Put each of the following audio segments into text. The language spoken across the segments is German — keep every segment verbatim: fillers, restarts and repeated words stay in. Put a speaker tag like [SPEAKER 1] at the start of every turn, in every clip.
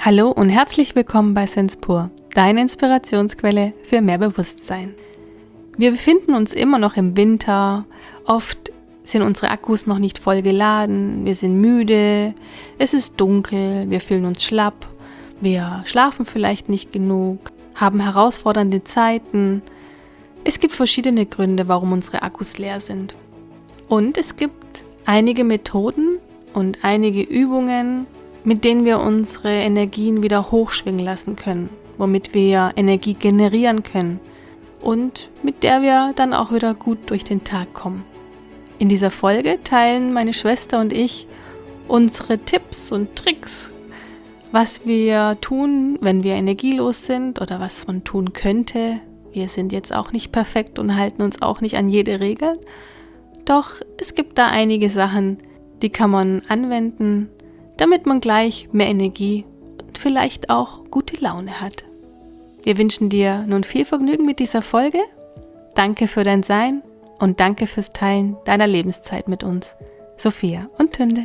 [SPEAKER 1] Hallo und herzlich willkommen bei Senspur, deine Inspirationsquelle für mehr Bewusstsein. Wir befinden uns immer noch im Winter, oft sind unsere Akkus noch nicht voll geladen, wir sind müde, es ist dunkel, wir fühlen uns schlapp, wir schlafen vielleicht nicht genug, haben herausfordernde Zeiten. Es gibt verschiedene Gründe, warum unsere Akkus leer sind. Und es gibt einige Methoden und einige Übungen, mit denen wir unsere Energien wieder hochschwingen lassen können, womit wir Energie generieren können und mit der wir dann auch wieder gut durch den Tag kommen. In dieser Folge teilen meine Schwester und ich unsere Tipps und Tricks, was wir tun, wenn wir energielos sind oder was man tun könnte. Wir sind jetzt auch nicht perfekt und halten uns auch nicht an jede Regel, doch es gibt da einige Sachen, die kann man anwenden, damit man gleich mehr Energie und vielleicht auch gute Laune hat. Wir wünschen dir nun viel Vergnügen mit dieser Folge. Danke für dein Sein und danke fürs Teilen deiner Lebenszeit mit uns. Sophia und Tünde.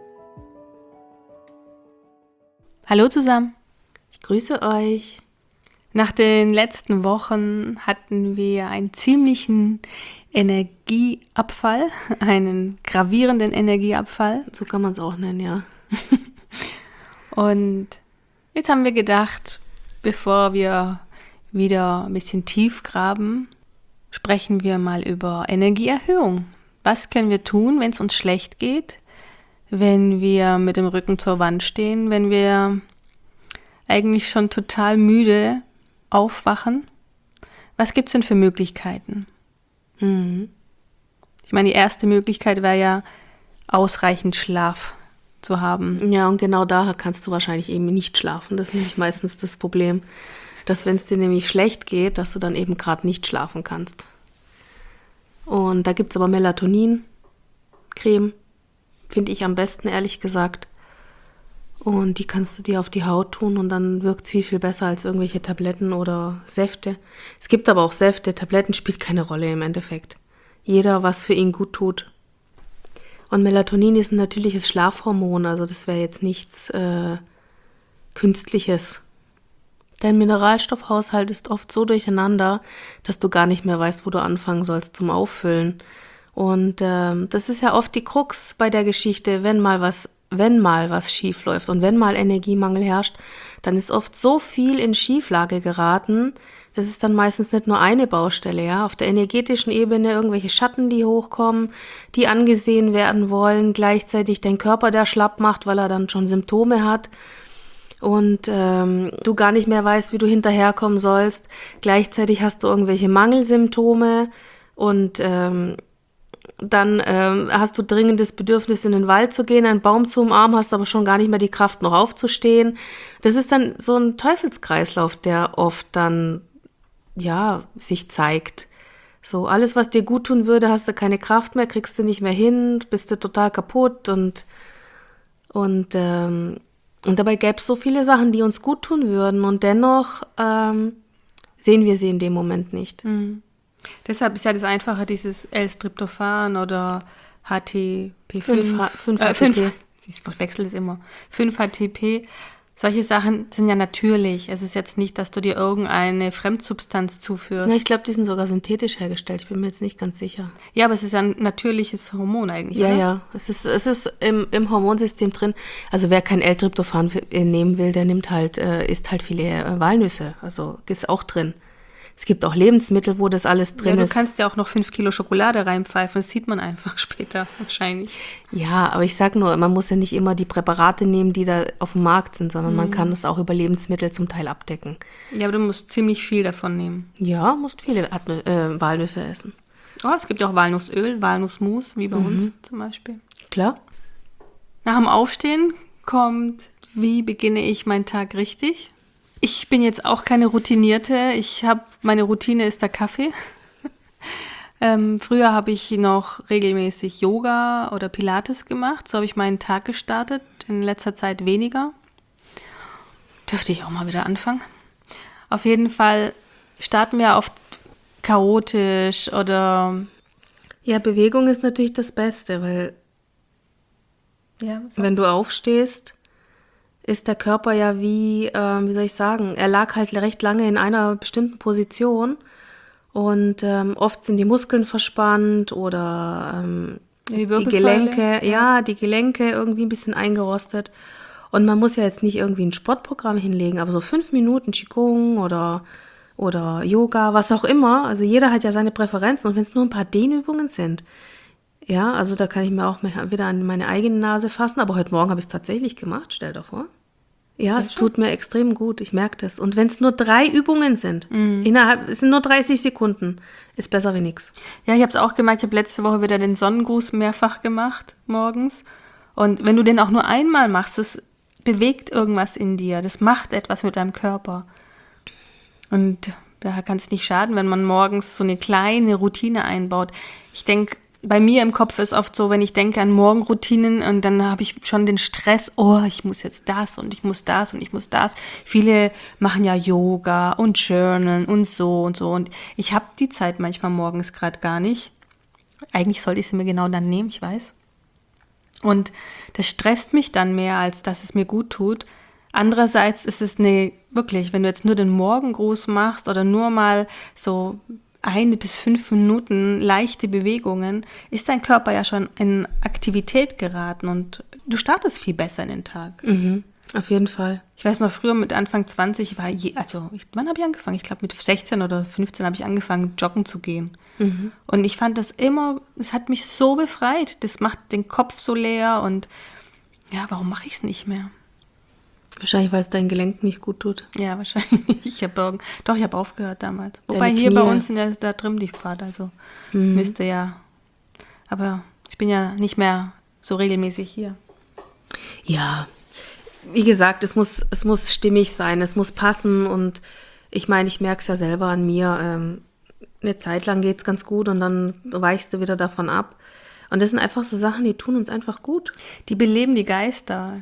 [SPEAKER 1] Hallo zusammen.
[SPEAKER 2] Ich grüße euch.
[SPEAKER 1] Nach den letzten Wochen hatten wir einen ziemlichen Energieabfall, einen gravierenden Energieabfall.
[SPEAKER 2] So kann man es auch nennen, ja.
[SPEAKER 1] Und jetzt haben wir gedacht, bevor wir wieder ein bisschen tief graben, sprechen wir mal über Energieerhöhung. Was können wir tun, wenn es uns schlecht geht, wenn wir mit dem Rücken zur Wand stehen, wenn wir eigentlich schon total müde aufwachen? Was gibt es denn für Möglichkeiten?
[SPEAKER 2] Mhm.
[SPEAKER 1] Ich meine, die erste Möglichkeit wäre ja, ausreichend Schlaf zu haben.
[SPEAKER 2] Ja, und genau da kannst du wahrscheinlich eben nicht schlafen. Das ist nämlich meistens das Problem, dass wenn es dir nämlich schlecht geht, dass du dann eben gerade nicht schlafen kannst. Und da gibt es aber Melatonin-Creme, finde ich am besten, ehrlich gesagt. Und die kannst du dir auf die Haut tun und dann wirkt es viel, viel besser als irgendwelche Tabletten oder Säfte. Es gibt aber auch Säfte, Tabletten spielt keine Rolle im Endeffekt. Jeder, was für ihn gut tut. Und Melatonin ist ein natürliches Schlafhormon, also das wäre jetzt nichts äh, Künstliches. Dein Mineralstoffhaushalt ist oft so durcheinander, dass du gar nicht mehr weißt, wo du anfangen sollst zum Auffüllen. Und ähm, das ist ja oft die Krux bei der Geschichte, wenn mal was, wenn mal was schief läuft und wenn mal Energiemangel herrscht, dann ist oft so viel in Schieflage geraten. Das ist dann meistens nicht nur eine Baustelle, ja, auf der energetischen Ebene irgendwelche Schatten, die hochkommen, die angesehen werden wollen, gleichzeitig dein Körper, der schlapp macht, weil er dann schon Symptome hat und ähm, du gar nicht mehr weißt, wie du hinterherkommen sollst. Gleichzeitig hast du irgendwelche Mangelsymptome und ähm, dann ähm, hast du dringendes Bedürfnis, in den Wald zu gehen, einen Baum zu umarmen, hast aber schon gar nicht mehr die Kraft, noch aufzustehen. Das ist dann so ein Teufelskreislauf, der oft dann ja, sich zeigt. So, alles, was dir gut tun würde, hast du keine Kraft mehr, kriegst du nicht mehr hin, bist du total kaputt und, und, ähm, und dabei gäbe es so viele Sachen, die uns gut tun würden und dennoch ähm, sehen wir sie in dem Moment nicht.
[SPEAKER 1] Mhm. Deshalb ist ja das Einfache, dieses L-Tryptophan oder H T P fünf.
[SPEAKER 2] fünf
[SPEAKER 1] Äh,
[SPEAKER 2] H T P.
[SPEAKER 1] fünf, ich verwechsel es immer. fünf H T P. Solche Sachen sind ja natürlich. Es ist jetzt nicht, dass du dir irgendeine Fremdsubstanz zuführst.
[SPEAKER 2] Ja, ich glaube, die sind sogar synthetisch hergestellt. Ich bin mir jetzt nicht ganz sicher.
[SPEAKER 1] Ja, aber es ist ja ein natürliches Hormon eigentlich,
[SPEAKER 2] Ja,
[SPEAKER 1] oder?
[SPEAKER 2] ja. Es ist, es ist im, im Hormonsystem drin. Also wer kein L-Tryptophan nehmen will, der nimmt halt, äh, isst halt viele äh, Walnüsse. Also ist auch drin. Es gibt auch Lebensmittel, wo das alles drin
[SPEAKER 1] ist. Ja, du
[SPEAKER 2] ist.
[SPEAKER 1] kannst ja auch noch fünf Kilo Schokolade reinpfeifen. Das sieht man einfach später wahrscheinlich.
[SPEAKER 2] Ja, aber ich sag nur, man muss ja nicht immer die Präparate nehmen, die da auf dem Markt sind, sondern mhm. man kann es auch über Lebensmittel zum Teil abdecken.
[SPEAKER 1] Ja, aber du musst ziemlich viel davon nehmen.
[SPEAKER 2] Ja, musst viele äh, Walnüsse essen.
[SPEAKER 1] Oh, es gibt ja auch Walnussöl, Walnussmus, wie bei mhm. uns zum Beispiel.
[SPEAKER 2] Klar.
[SPEAKER 1] Nach dem Aufstehen kommt, wie beginne ich meinen Tag richtig? Ich bin jetzt auch keine Routinierte. Ich habe, meine Routine ist der Kaffee. ähm, früher habe ich noch regelmäßig Yoga oder Pilates gemacht. So habe ich meinen Tag gestartet. In letzter Zeit weniger. Dürfte ich auch mal wieder anfangen. Auf jeden Fall starten wir oft chaotisch oder...
[SPEAKER 2] Ja, Bewegung ist natürlich das Beste, weil
[SPEAKER 1] ja,
[SPEAKER 2] wenn du aufstehst, ist der Körper ja wie, äh, wie soll ich sagen, er lag halt recht lange in einer bestimmten Position und ähm, oft sind die Muskeln verspannt oder ähm,
[SPEAKER 1] Ja, die
[SPEAKER 2] die
[SPEAKER 1] Wirbelsäule,
[SPEAKER 2] Gelenke, ja. ja, die Gelenke irgendwie ein bisschen eingerostet. Und man muss ja jetzt nicht irgendwie ein Sportprogramm hinlegen, aber so fünf Minuten Qigong oder, oder Yoga, was auch immer. Also jeder hat ja seine Präferenzen und wenn es nur ein paar Dehnübungen sind, ja, also da kann ich mir auch wieder an meine eigene Nase fassen, aber heute Morgen habe ich es tatsächlich gemacht, stell dir vor. Ja,
[SPEAKER 1] Sehr
[SPEAKER 2] es
[SPEAKER 1] schön.
[SPEAKER 2] tut mir extrem gut, ich merke das. Und wenn es nur drei Übungen sind,
[SPEAKER 1] Mhm.
[SPEAKER 2] innerhalb, es sind nur dreißig Sekunden, ist besser wie nichts.
[SPEAKER 1] Ja, ich habe es auch gemerkt, ich habe letzte Woche wieder den Sonnengruß mehrfach gemacht, morgens. Und wenn du den auch nur einmal machst, das bewegt irgendwas in dir, das macht etwas mit deinem Körper. Und daher kann es nicht schaden, wenn man morgens so eine kleine Routine einbaut. Ich denke, bei mir im Kopf ist oft so, wenn ich denke an Morgenroutinen und dann habe ich schon den Stress, oh, ich muss jetzt das und ich muss das und ich muss das. Viele machen ja Yoga und Journalen und so und so und ich habe die Zeit manchmal morgens gerade gar nicht. Eigentlich sollte ich sie mir genau dann nehmen, ich weiß. Und das stresst mich dann mehr, als dass es mir gut tut. Andererseits ist es eine, wirklich, wenn du jetzt nur den Morgengruß machst oder nur mal so eine bis fünf Minuten leichte Bewegungen, ist dein Körper ja schon in Aktivität geraten und du startest viel besser in den Tag.
[SPEAKER 2] Mhm, auf jeden Fall.
[SPEAKER 1] Ich weiß noch, früher mit Anfang zwanzig war je, also ich, wann habe ich angefangen? Ich glaube mit sechzehn oder fünfzehn habe ich angefangen, joggen zu gehen. Mhm. Und ich fand das immer, es hat mich so befreit. Das macht den Kopf so leer und ja, warum mache ich es nicht mehr?
[SPEAKER 2] Wahrscheinlich, weil es dein Gelenk nicht gut tut.
[SPEAKER 1] Ja, wahrscheinlich. Ich habe doch, ich habe aufgehört damals.
[SPEAKER 2] Deine
[SPEAKER 1] Wobei hier
[SPEAKER 2] Knie.
[SPEAKER 1] bei uns in der, da drin die Pfad, also mhm. müsste ja. Aber ich bin ja nicht mehr so regelmäßig hier.
[SPEAKER 2] Ja, wie gesagt, es muss, es muss stimmig sein, es muss passen und ich meine, ich merke es ja selber an mir. Ähm, eine Zeit lang geht es ganz gut und dann weichst du wieder davon ab. Und das sind einfach so Sachen, die tun uns einfach gut.
[SPEAKER 1] Die beleben die Geister.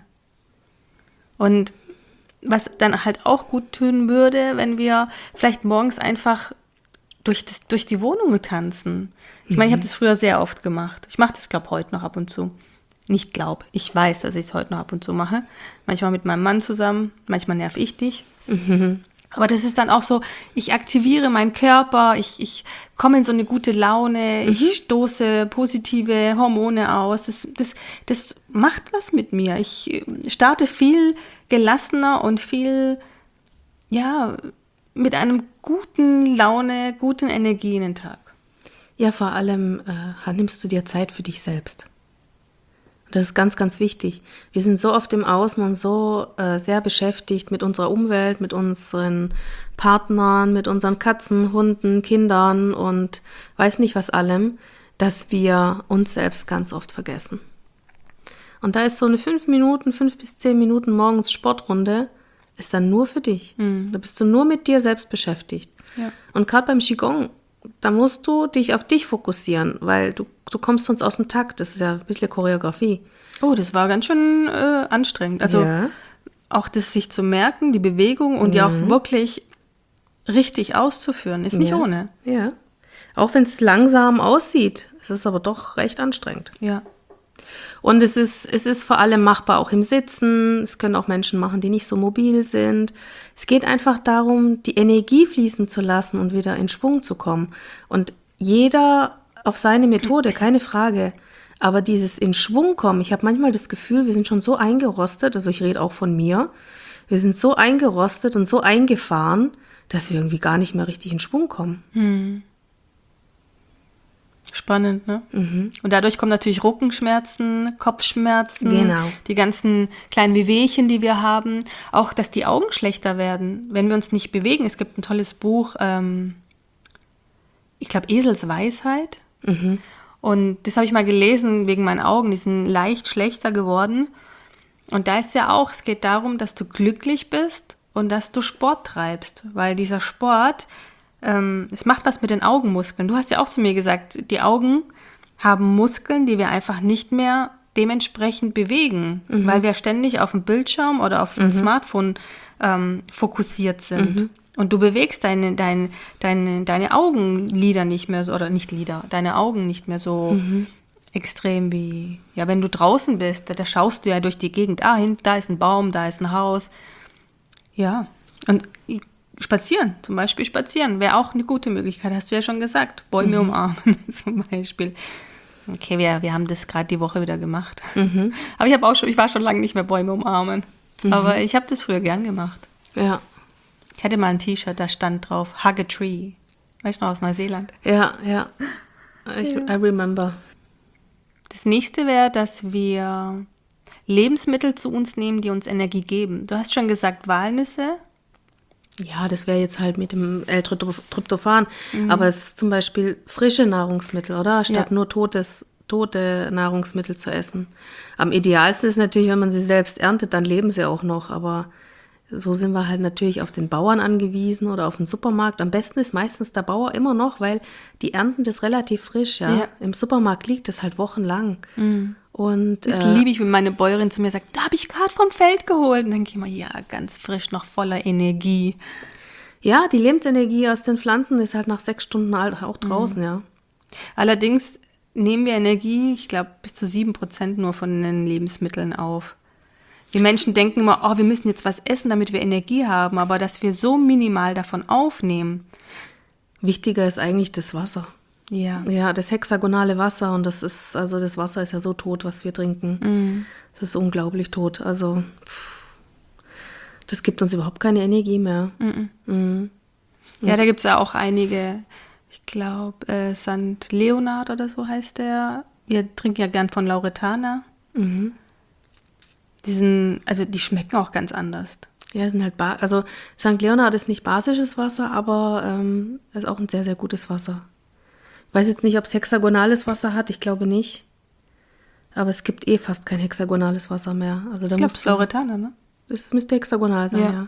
[SPEAKER 1] Und was dann halt auch gut tun würde, wenn wir vielleicht morgens einfach durch, das, durch die Wohnung tanzen. Ich meine, ich habe das früher sehr oft gemacht. Ich mache das, glaube ich, heute noch ab und zu. Nicht glaub, ich weiß, dass ich es heute noch ab und zu mache. Manchmal mit meinem Mann zusammen, manchmal nerv ich dich. Mhm. Aber das ist dann auch so, ich aktiviere meinen Körper, ich, ich komme in so eine gute Laune, mhm. ich stoße positive Hormone aus. Das, das, das macht was mit mir. Ich starte viel gelassener und viel, ja, mit einem guten Laune, guten Energie in den Tag.
[SPEAKER 2] Ja, vor allem äh, nimmst du dir Zeit für dich selbst. Das ist ganz, ganz wichtig. Wir sind so oft im Außen und so äh, sehr beschäftigt mit unserer Umwelt, mit unseren Partnern, mit unseren Katzen, Hunden, Kindern und weiß nicht was allem, dass wir uns selbst ganz oft vergessen. Und da ist so eine fünf Minuten, fünf bis zehn Minuten morgens Sportrunde, ist dann nur für dich. Mhm. Da bist du nur mit dir selbst beschäftigt. Ja. Und gerade beim Qigong, da musst du dich auf dich fokussieren, weil du, du kommst sonst aus dem Takt. Das ist ja ein bisschen Choreografie.
[SPEAKER 1] Oh, das war ganz schön äh, anstrengend. Also ja. Auch das sich zu merken, die Bewegung und mhm. die auch wirklich richtig auszuführen, ist nicht
[SPEAKER 2] ja.
[SPEAKER 1] ohne.
[SPEAKER 2] Ja, auch wenn es langsam aussieht, ist es aber doch recht anstrengend.
[SPEAKER 1] Ja.
[SPEAKER 2] Und es ist, es ist vor allem machbar auch im Sitzen. Es können auch Menschen machen, die nicht so mobil sind. Es geht einfach darum, die Energie fließen zu lassen und wieder in Schwung zu kommen. Und jeder auf seine Methode, keine Frage. Aber dieses in Schwung kommen, ich habe manchmal das Gefühl, wir sind schon so eingerostet, also ich rede auch von mir, wir sind so eingerostet und so eingefahren, dass wir irgendwie gar nicht mehr richtig in Schwung kommen.
[SPEAKER 1] Hm. Spannend, ne? Mhm. Und dadurch kommen natürlich Rückenschmerzen, Kopfschmerzen,
[SPEAKER 2] genau.
[SPEAKER 1] die ganzen kleinen Wehwehchen, die wir haben. Auch, dass die Augen schlechter werden, wenn wir uns nicht bewegen. Es gibt ein tolles Buch, ähm, ich glaube Esels Weisheit. Mhm. Und das habe ich mal gelesen wegen meinen Augen, die sind leicht schlechter geworden. Und da ist ja auch, es geht darum, dass du glücklich bist und dass du Sport treibst. Weil dieser Sport... Es macht was mit den Augenmuskeln. Du hast ja auch zu mir gesagt, die Augen haben Muskeln, die wir einfach nicht mehr dementsprechend bewegen, mhm. weil wir ständig auf dem Bildschirm oder auf dem mhm. Smartphone ähm, fokussiert sind. Mhm. Und du bewegst deine, deine, deine, deine Augenlider nicht mehr so, oder nicht Lider, deine Augen nicht mehr so, mhm. extrem wie, ja, wenn du draußen bist, da, da schaust du ja durch die Gegend. Ah, hin, da ist ein Baum, da ist ein Haus. Ja, und spazieren, zum Beispiel spazieren, wäre auch eine gute Möglichkeit, hast du ja schon gesagt. Bäume mhm. umarmen zum Beispiel. Okay, wir, wir haben das gerade die Woche wieder gemacht. Mhm. Aber ich habe auch schon, ich war schon lange nicht mehr Bäume umarmen. Mhm. Aber ich habe das früher gern gemacht.
[SPEAKER 2] Ja.
[SPEAKER 1] Ich hatte mal ein T-Shirt, da stand drauf, Hug a Tree. Weißt du noch, aus Neuseeland?
[SPEAKER 2] Ja, ja. Ich, I remember.
[SPEAKER 1] Das nächste wäre, dass wir Lebensmittel zu uns nehmen, die uns Energie geben. Du hast schon gesagt, Walnüsse.
[SPEAKER 2] Ja, das wäre jetzt halt mit dem L-Tryptophan. Mhm. Aber es ist zum Beispiel frische Nahrungsmittel, oder? Statt ja. nur totes, tote Nahrungsmittel zu essen. Am idealsten ist natürlich, wenn man sie selbst erntet, dann leben sie auch noch. Aber so sind wir halt natürlich auf den Bauern angewiesen oder auf den Supermarkt. Am besten ist meistens der Bauer immer noch, weil die ernten das relativ frisch. Ja? Ja. Im Supermarkt liegt das halt wochenlang. Mhm. Und,
[SPEAKER 1] das
[SPEAKER 2] äh,
[SPEAKER 1] liebe ich, wenn meine Bäuerin zu mir sagt, da habe ich gerade vom Feld geholt. Und dann denke ich immer, ja, ganz frisch, noch voller Energie.
[SPEAKER 2] Ja, die Lebensenergie aus den Pflanzen ist halt nach sechs Stunden alt auch draußen, mhm. ja.
[SPEAKER 1] Allerdings nehmen wir Energie, ich glaube, bis zu sieben Prozent nur von den Lebensmitteln auf. Die Menschen denken immer, oh, wir müssen jetzt was essen, damit wir Energie haben. Aber dass wir so minimal davon aufnehmen.
[SPEAKER 2] Wichtiger ist eigentlich das Wasser.
[SPEAKER 1] Ja.
[SPEAKER 2] Ja, das hexagonale Wasser, und das ist, also das Wasser ist ja so tot, was wir trinken. Mhm. Das ist unglaublich tot. Also pff, das gibt uns überhaupt keine Energie mehr. Mhm. Mhm.
[SPEAKER 1] Ja, da gibt es ja auch einige, ich glaube, äh, Sankt Leonhard oder so heißt der. Wir trinken ja gern von Lauretana. Mhm. Die sind, also die schmecken auch ganz anders.
[SPEAKER 2] Ja, sind halt, ba- also Sankt Leonhard ist nicht basisches Wasser, aber ähm, ist auch ein sehr, sehr gutes Wasser. Ich weiß jetzt nicht, ob es hexagonales Wasser hat, ich glaube nicht. Aber es gibt eh fast kein hexagonales Wasser mehr. Also da
[SPEAKER 1] ich glaube, es ist Lauretana, ne?
[SPEAKER 2] Das müsste hexagonal sein, ja. Ja,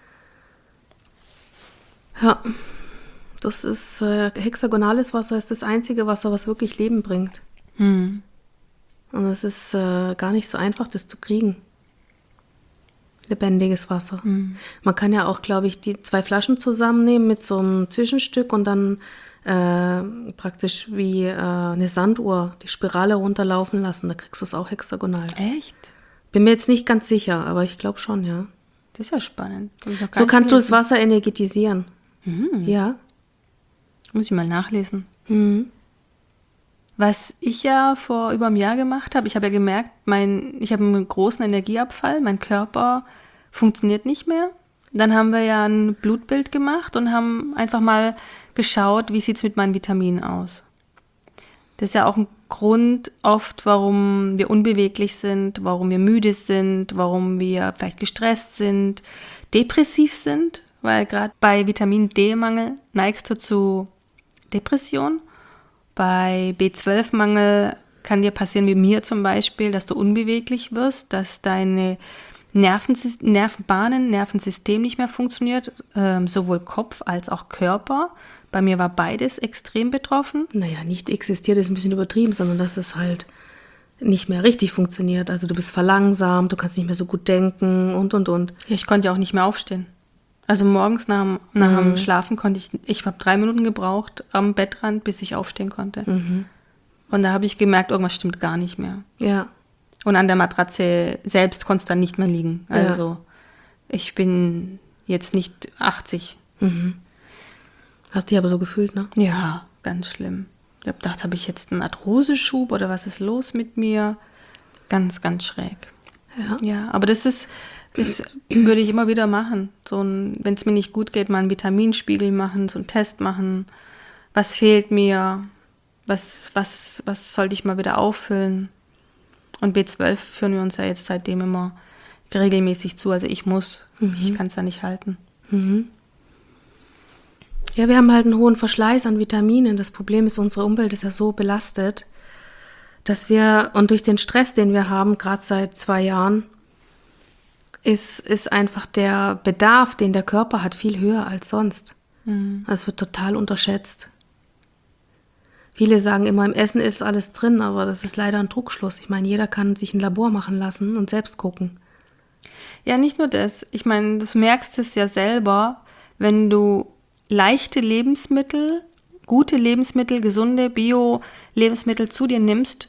[SPEAKER 2] ja. Das ist, äh, hexagonales Wasser ist das einzige Wasser, was wirklich Leben bringt. Hm. Und es ist äh, gar nicht so einfach, das zu kriegen. Lebendiges Wasser. Hm. Man kann ja auch, glaube ich, die zwei Flaschen zusammennehmen mit so einem Zwischenstück und dann äh, praktisch wie äh, eine Sanduhr die Spirale runterlaufen lassen. Da kriegst du es auch hexagonal.
[SPEAKER 1] Echt?
[SPEAKER 2] Bin mir jetzt nicht ganz sicher, aber ich glaube schon, ja.
[SPEAKER 1] Das ist ja spannend.
[SPEAKER 2] So kannst du das Wasser energetisieren.
[SPEAKER 1] Hm.
[SPEAKER 2] Ja.
[SPEAKER 1] Muss ich mal nachlesen. Mhm. Was ich ja vor über einem Jahr gemacht habe, ich habe ja gemerkt, mein, ich habe einen großen Energieabfall, mein Körper funktioniert nicht mehr. Dann haben wir ja ein Blutbild gemacht und haben einfach mal geschaut, wie sieht es mit meinen Vitaminen aus. Das ist ja auch ein Grund oft, warum wir unbeweglich sind, warum wir müde sind, warum wir vielleicht gestresst sind, depressiv sind, weil gerade bei Vitamin D-Mangel neigst du zu Depression. Bei B zwölf Mangel kann dir passieren, wie mir zum Beispiel, dass du unbeweglich wirst, dass deine Nervensys- Nervenbahnen, Nervensystem nicht mehr funktioniert, ähm, sowohl Kopf als auch Körper. Bei mir war beides extrem betroffen.
[SPEAKER 2] Naja, nicht existiert ist ein bisschen übertrieben, sondern dass es halt nicht mehr richtig funktioniert. Also du bist verlangsamt, du kannst nicht mehr so gut denken und, und, und.
[SPEAKER 1] Ja, ich konnte ja auch nicht mehr aufstehen. Also morgens nach, dem- nach
[SPEAKER 2] Mhm.
[SPEAKER 1] dem Schlafen konnte ich, ich habe drei Minuten gebraucht am Bettrand, bis ich aufstehen konnte.
[SPEAKER 2] Mhm.
[SPEAKER 1] Und da habe ich gemerkt, irgendwas stimmt gar nicht mehr.
[SPEAKER 2] Ja.
[SPEAKER 1] Und an der Matratze selbst konnte es dann nicht mehr liegen.
[SPEAKER 2] Ja.
[SPEAKER 1] Also ich bin jetzt nicht achtzig.
[SPEAKER 2] Mhm. Hast dich aber so gefühlt, ne?
[SPEAKER 1] Ja, ganz schlimm. Ich habe gedacht, habe ich jetzt einen Arthroseschub oder was ist los mit mir? Ganz, ganz schräg.
[SPEAKER 2] Ja.
[SPEAKER 1] Ja, aber das ist, das würde ich immer wieder machen. So ein, wenn es mir nicht gut geht, mal einen Vitaminspiegel machen, so einen Test machen. Was fehlt mir? Was, was, was sollte ich mal wieder auffüllen? Und B zwölf führen wir uns ja jetzt seitdem immer regelmäßig zu. Also ich muss,
[SPEAKER 2] Mhm.
[SPEAKER 1] ich kann es ja nicht halten.
[SPEAKER 2] Mhm. Ja, wir haben halt einen hohen Verschleiß an Vitaminen. Das Problem ist, unsere Umwelt ist ja so belastet, dass wir, und durch den Stress, den wir haben, gerade seit zwei Jahren, ist, ist einfach der Bedarf, den der Körper hat, viel höher als sonst.
[SPEAKER 1] Mhm.
[SPEAKER 2] Das wird total unterschätzt. Viele sagen immer, im Essen ist alles drin, aber das ist leider ein Trugschluss. Ich meine, jeder kann sich ein Labor machen lassen und selbst gucken.
[SPEAKER 1] Ja, nicht nur das. Ich meine, du merkst es ja selber, wenn du leichte Lebensmittel, gute Lebensmittel, gesunde Bio-Lebensmittel zu dir nimmst,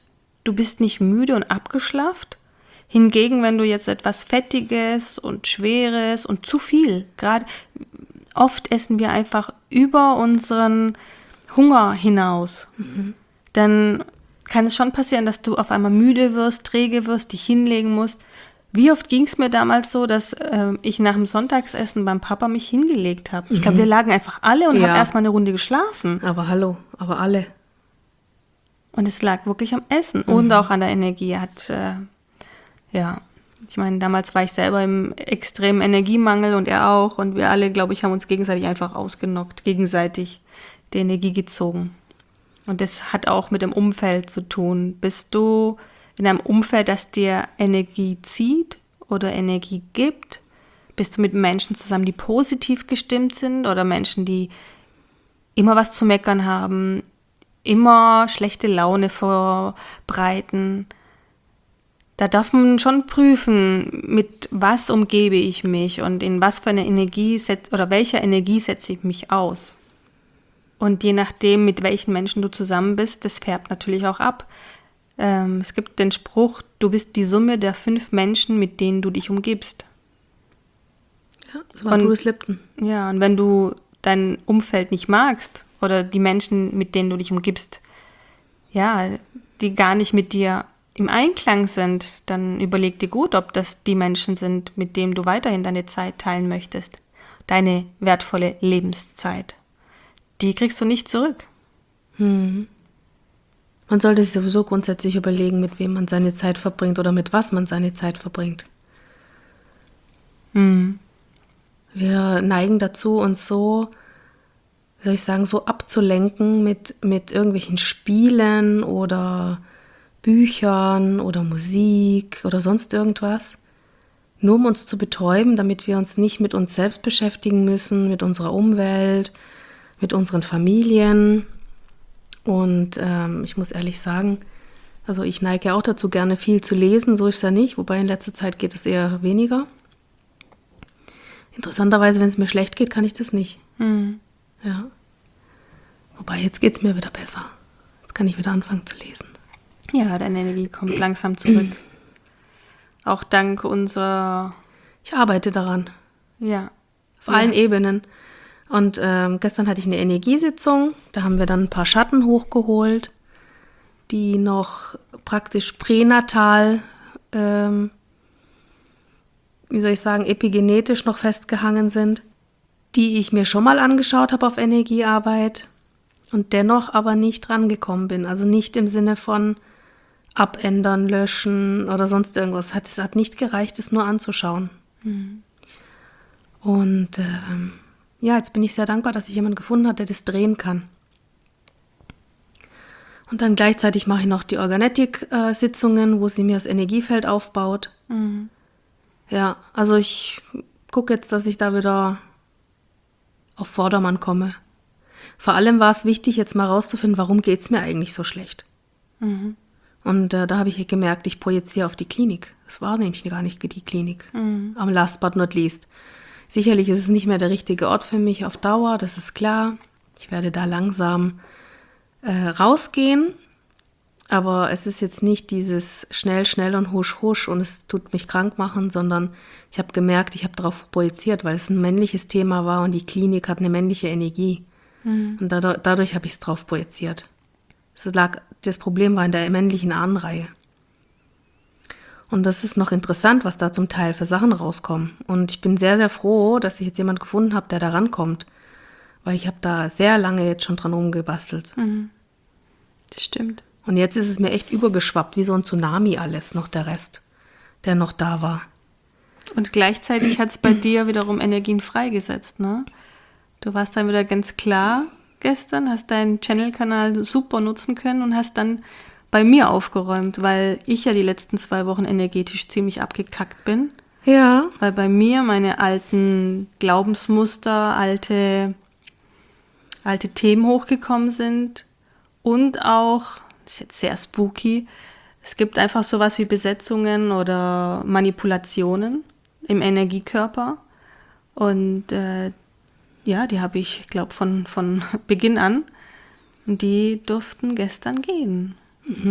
[SPEAKER 1] du bist nicht müde und abgeschlafft. Hingegen, wenn du jetzt etwas Fettiges und Schweres und zu viel, gerade oft essen wir einfach über unseren Hunger hinaus, mhm. dann kann es schon passieren, dass du auf einmal müde wirst, träge wirst, dich hinlegen musst. Wie oft ging es mir damals so, dass äh, ich nach dem Sonntagsessen beim Papa mich hingelegt habe? Ich glaube, mhm. wir lagen einfach alle und ja. haben erstmal eine Runde geschlafen.
[SPEAKER 2] Aber hallo, aber alle.
[SPEAKER 1] Und es lag wirklich am Essen mhm. und auch an der Energie. Hat, äh, ja, ich meine, damals war ich selber im extremen Energiemangel und er auch. Und wir alle, glaube ich, haben uns gegenseitig einfach ausgenockt, gegenseitig die Energie gezogen. Und das hat auch mit dem Umfeld zu tun. Bist du in einem Umfeld, das dir Energie zieht oder Energie gibt? Bist du mit Menschen zusammen, die positiv gestimmt sind oder Menschen, die immer was zu meckern haben, immer schlechte Laune verbreiten? Da darf man schon prüfen, mit was umgebe ich mich und in was für eine Energie setz, oder welcher Energie setze ich mich aus. Und je nachdem, mit welchen Menschen du zusammen bist, das färbt natürlich auch ab. Ähm, es gibt den Spruch, du bist die Summe der fünf Menschen, mit denen du dich umgibst.
[SPEAKER 2] Ja, das war Bruce Lipton.
[SPEAKER 1] Ja, und wenn du dein Umfeld nicht magst oder die Menschen, mit denen du dich umgibst, ja, die gar nicht mit dir im Einklang sind, dann überleg dir gut, ob das die Menschen sind, mit denen du weiterhin deine Zeit teilen möchtest. Deine wertvolle Lebenszeit. Die kriegst du nicht zurück.
[SPEAKER 2] Hm. Man sollte sich sowieso grundsätzlich überlegen, mit wem man seine Zeit verbringt oder mit was man seine Zeit verbringt.
[SPEAKER 1] Hm.
[SPEAKER 2] Wir neigen dazu, uns so, wie soll ich sagen, so abzulenken mit, mit irgendwelchen Spielen oder Büchern oder Musik oder sonst irgendwas, nur um uns zu betäuben, damit wir uns nicht mit uns selbst beschäftigen müssen, mit unserer Umwelt, mit unseren Familien. Und ähm, ich muss ehrlich sagen, also ich neige ja auch dazu, gerne viel zu lesen, so ist es ja nicht, wobei in letzter Zeit geht es eher weniger. Interessanterweise, wenn es mir schlecht geht, kann ich das nicht.
[SPEAKER 1] Mhm.
[SPEAKER 2] Ja. Wobei, jetzt geht es mir wieder besser. Jetzt kann ich wieder anfangen zu lesen.
[SPEAKER 1] Ja, deine Energie kommt langsam zurück. Auch dank unserer...
[SPEAKER 2] Ich arbeite daran.
[SPEAKER 1] Ja.
[SPEAKER 2] Auf ja. allen Ebenen. Und ähm, gestern hatte ich eine Energiesitzung, da haben wir dann ein paar Schatten hochgeholt, die noch praktisch pränatal, ähm, wie soll ich sagen, epigenetisch noch festgehangen sind, die ich mir schon mal angeschaut habe auf Energiearbeit und dennoch aber nicht rangekommen bin. Also nicht im Sinne von abändern, löschen oder sonst irgendwas. Es hat, es hat nicht gereicht, es nur anzuschauen.
[SPEAKER 1] Mhm.
[SPEAKER 2] Und ähm, ja, jetzt bin ich sehr dankbar, dass ich jemanden gefunden habe, der das drehen kann. Und dann gleichzeitig mache ich noch die Organetic-Sitzungen, wo sie mir das Energiefeld aufbaut.
[SPEAKER 1] Mhm.
[SPEAKER 2] Ja, also ich gucke jetzt, dass ich da wieder auf Vordermann komme. Vor allem war es wichtig, jetzt mal rauszufinden, warum geht es mir eigentlich so schlecht.
[SPEAKER 1] Mhm.
[SPEAKER 2] Und äh, da habe ich gemerkt, ich projiziere auf die Klinik. Es war nämlich gar nicht die Klinik.
[SPEAKER 1] Mhm.
[SPEAKER 2] Am last but not least. Sicherlich ist es nicht mehr der richtige Ort für mich auf Dauer, das ist klar. Ich werde da langsam äh, rausgehen, aber es ist jetzt nicht dieses schnell, schnell und husch, husch und es tut mich krank machen, sondern ich habe gemerkt, ich habe darauf projiziert, weil es ein männliches Thema war und die Klinik hat eine männliche Energie.
[SPEAKER 1] Mhm.
[SPEAKER 2] Und dadurch, dadurch habe ich es drauf projiziert. Es lag, das Problem war in der männlichen Ahnenreihe. Und das ist noch interessant, was da zum Teil für Sachen rauskommen. Und ich bin sehr, sehr froh, dass ich jetzt jemanden gefunden habe, der da rankommt. Weil ich habe da sehr lange jetzt schon dran rumgebastelt.
[SPEAKER 1] Mhm. Das stimmt.
[SPEAKER 2] Und jetzt ist es mir echt übergeschwappt, wie so ein Tsunami alles, noch der Rest, der noch da war.
[SPEAKER 1] Und gleichzeitig hat es bei dir wiederum Energien freigesetzt, ne? Du warst dann wieder ganz klar gestern, hast deinen Channel-Kanal super nutzen können und hast dann bei mir aufgeräumt, weil ich ja die letzten zwei Wochen energetisch ziemlich abgekackt bin.
[SPEAKER 2] Ja.
[SPEAKER 1] Weil bei mir meine alten Glaubensmuster, alte, alte Themen hochgekommen sind und auch, das ist jetzt sehr spooky, es gibt einfach sowas wie Besetzungen oder Manipulationen im Energiekörper und äh, ja, die habe ich, glaube von, von Beginn an und die durften gestern gehen.
[SPEAKER 2] Mhm.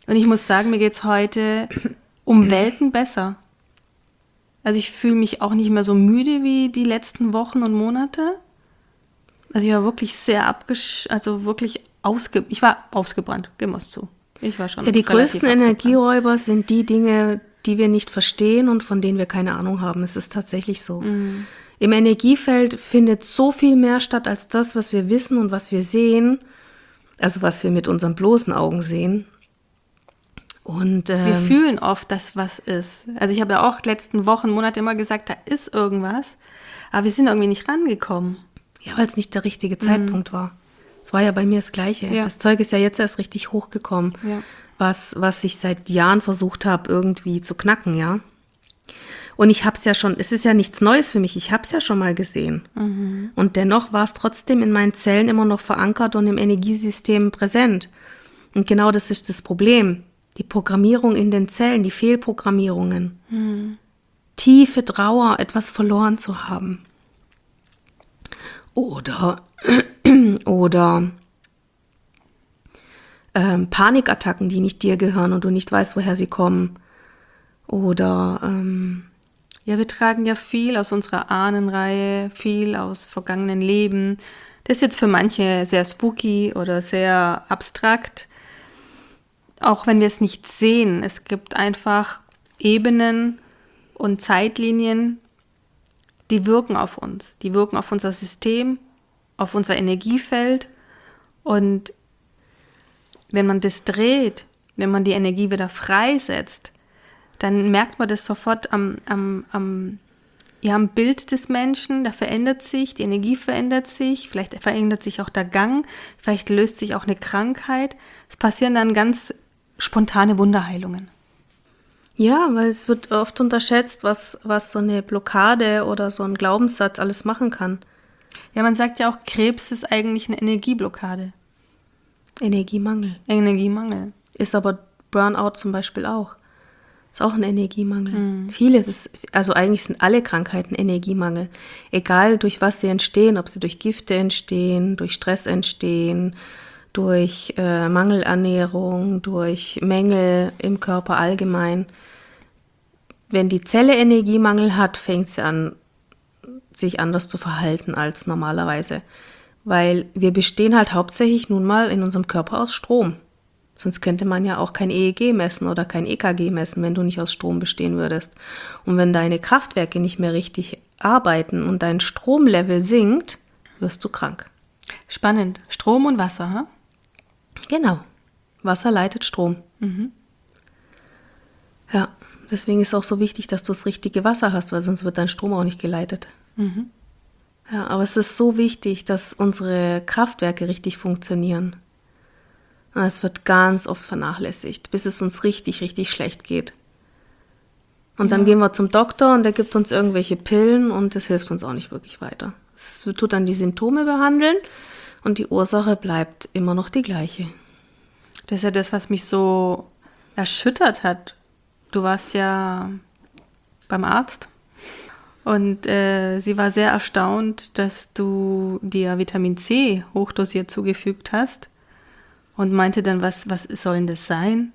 [SPEAKER 1] Und ich muss sagen, mir geht es heute um Welten besser. Also ich fühle mich auch nicht mehr so müde wie die letzten Wochen und Monate. Also ich war wirklich sehr abgesch... Also wirklich ausge... Ich war ausgebrannt, geben wir es zu. Ich war schon
[SPEAKER 2] Ja, die größten
[SPEAKER 1] abgebrannt.
[SPEAKER 2] Energieräuber sind die Dinge, die wir nicht verstehen und von denen wir keine Ahnung haben. Es ist tatsächlich so. Mhm. Im Energiefeld findet so viel mehr statt als das, was wir wissen und was wir sehen. Also was wir mit unseren bloßen Augen sehen. Und, ähm,
[SPEAKER 1] wir fühlen oft, dass was ist. Also ich habe ja auch letzten Wochen, Monate immer gesagt, da ist irgendwas. Aber wir sind irgendwie nicht rangekommen.
[SPEAKER 2] Ja, weil es nicht der richtige Zeitpunkt mhm. war. Es war ja bei mir das Gleiche. Ja. Das Zeug ist ja jetzt erst richtig hochgekommen, ja. was, was ich seit Jahren versucht habe, irgendwie zu knacken, ja. Und ich habe es ja schon, es ist ja nichts Neues für mich, ich habe es ja schon mal gesehen. Mhm. Und dennoch war es trotzdem in meinen Zellen immer noch verankert und im Energiesystem präsent. Und genau das ist das Problem. Die Programmierung in den Zellen, die Fehlprogrammierungen. Mhm. Tiefe Trauer, etwas verloren zu haben. Oder, oder ähm, Panikattacken, die nicht dir gehören und du nicht weißt, woher sie kommen. Oder ähm,
[SPEAKER 1] ja, wir tragen ja viel aus unserer Ahnenreihe, viel aus vergangenen Leben. Das ist jetzt für manche sehr spooky oder sehr abstrakt. Auch wenn wir es nicht sehen, es gibt einfach Ebenen und Zeitlinien, die wirken auf uns. Die wirken auf unser System, auf unser Energiefeld. Und wenn man das dreht, wenn man die Energie wieder freisetzt, dann merkt man das sofort am, am, am, ja, am Bild des Menschen. Da verändert sich, die Energie verändert sich, vielleicht verändert sich auch der Gang, vielleicht löst sich auch eine Krankheit. Es passieren dann ganz spontane Wunderheilungen.
[SPEAKER 2] Ja, weil es wird oft unterschätzt, was, was so eine Blockade oder so ein Glaubenssatz alles machen kann.
[SPEAKER 1] Ja, man sagt ja auch, Krebs ist eigentlich eine Energieblockade.
[SPEAKER 2] Energiemangel.
[SPEAKER 1] Energiemangel.
[SPEAKER 2] Ist aber Burnout zum Beispiel auch. Ist auch ein Energiemangel. Mhm. Vieles ist, also eigentlich sind alle Krankheiten Energiemangel. Egal durch was sie entstehen, ob sie durch Gifte entstehen, durch Stress entstehen, durch äh, Mangelernährung, durch Mängel im Körper allgemein. Wenn die Zelle Energiemangel hat, fängt sie an, sich anders zu verhalten als normalerweise. Weil wir bestehen halt hauptsächlich nun mal in unserem Körper aus Strom. Sonst könnte man ja auch kein E E G messen oder kein E K G messen, wenn du nicht aus Strom bestehen würdest. Und wenn deine Kraftwerke nicht mehr richtig arbeiten und dein Stromlevel sinkt, wirst du krank.
[SPEAKER 1] Spannend. Strom und Wasser, ha?
[SPEAKER 2] Genau. Wasser leitet Strom. Mhm. Ja, deswegen ist es auch so wichtig, dass du das richtige Wasser hast, weil sonst wird dein Strom auch nicht geleitet. Mhm. Ja, aber es ist so wichtig, dass unsere Kraftwerke richtig funktionieren. Es wird ganz oft vernachlässigt, bis es uns richtig, richtig schlecht geht. Und dann ja. gehen wir zum Doktor und der gibt uns irgendwelche Pillen und das hilft uns auch nicht wirklich weiter. Es tut dann die Symptome behandeln und die Ursache bleibt immer noch die gleiche.
[SPEAKER 1] Das ist ja das, was mich so erschüttert hat. Du warst ja beim Arzt und äh, sie war sehr erstaunt, dass du dir Vitamin C hochdosiert zugefügt hast. Und meinte dann, was, was soll denn das sein?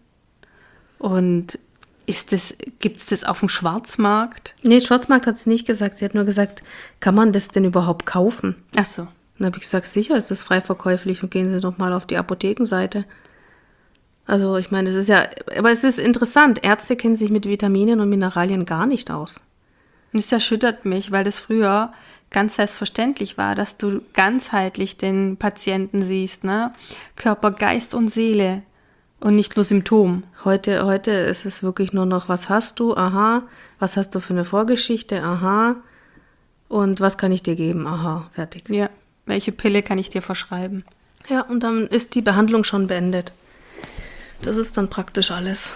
[SPEAKER 1] Und ist das, gibt es das auf dem Schwarzmarkt?
[SPEAKER 2] Nee, Schwarzmarkt hat sie nicht gesagt. Sie hat nur gesagt, kann man das denn überhaupt kaufen?
[SPEAKER 1] Ach so.
[SPEAKER 2] Dann habe ich gesagt, sicher ist das frei verkäuflich und gehen Sie doch mal auf die Apothekenseite. Also ich meine, das ist ja, aber es ist interessant. Ärzte kennen sich mit Vitaminen und Mineralien gar nicht aus.
[SPEAKER 1] Und das erschüttert mich, weil das früher ganz selbstverständlich war, dass du ganzheitlich den Patienten siehst, ne? Körper, Geist und Seele und nicht nur Symptom.
[SPEAKER 2] Heute, heute ist es wirklich nur noch, was hast du? Aha. Was hast du für eine Vorgeschichte? Aha. Und was kann ich dir geben? Aha. Fertig.
[SPEAKER 1] Ja. Welche Pille kann ich dir verschreiben?
[SPEAKER 2] Ja, und dann ist die Behandlung schon beendet. Das ist dann praktisch alles.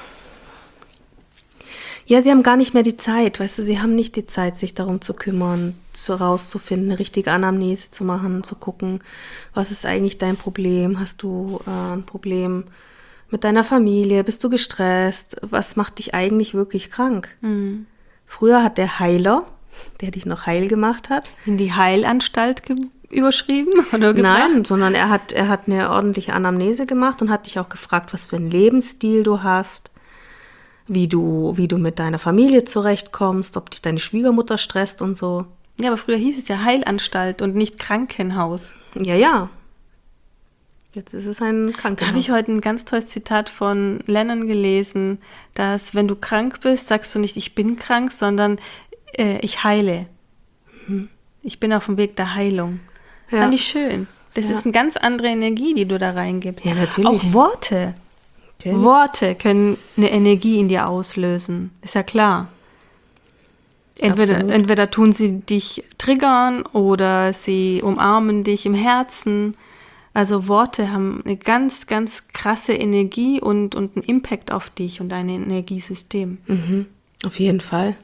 [SPEAKER 2] Ja, sie haben gar nicht mehr die Zeit, weißt du, sie haben nicht die Zeit, sich darum zu kümmern, zu rauszufinden, eine richtige Anamnese zu machen, zu gucken, was ist eigentlich dein Problem? Hast du äh, ein Problem mit deiner Familie? Bist du gestresst? Was macht dich eigentlich wirklich krank? Mhm. Früher hat der Heiler der dich noch heil gemacht hat.
[SPEAKER 1] In die Heilanstalt ge- überschrieben oder gebracht?
[SPEAKER 2] Nein, sondern er hat, er hat eine ordentliche Anamnese gemacht und hat dich auch gefragt, was für einen Lebensstil du hast, wie du, wie du mit deiner Familie zurechtkommst, ob dich deine Schwiegermutter stresst und so.
[SPEAKER 1] Ja, aber früher hieß es ja Heilanstalt und nicht Krankenhaus.
[SPEAKER 2] Ja, ja. Jetzt ist es ein Krankenhaus.
[SPEAKER 1] Da habe ich heute ein ganz tolles Zitat von Lennon gelesen, dass wenn du krank bist, sagst du nicht, ich bin krank, sondern äh, ich heile. Mhm. Ich bin auf dem Weg der Heilung. Ja. Fand ich schön. Das ja. ist eine ganz andere Energie, die du da reingibst.
[SPEAKER 2] Ja, natürlich.
[SPEAKER 1] Auch Worte. Natürlich. Worte können eine Energie in dir auslösen. Ist ja klar. Entweder, entweder tun sie dich triggern oder sie umarmen dich im Herzen. Also Worte haben eine ganz, ganz krasse Energie und, und einen Impact auf dich und dein Energiesystem.
[SPEAKER 2] Mhm. Auf jeden Fall.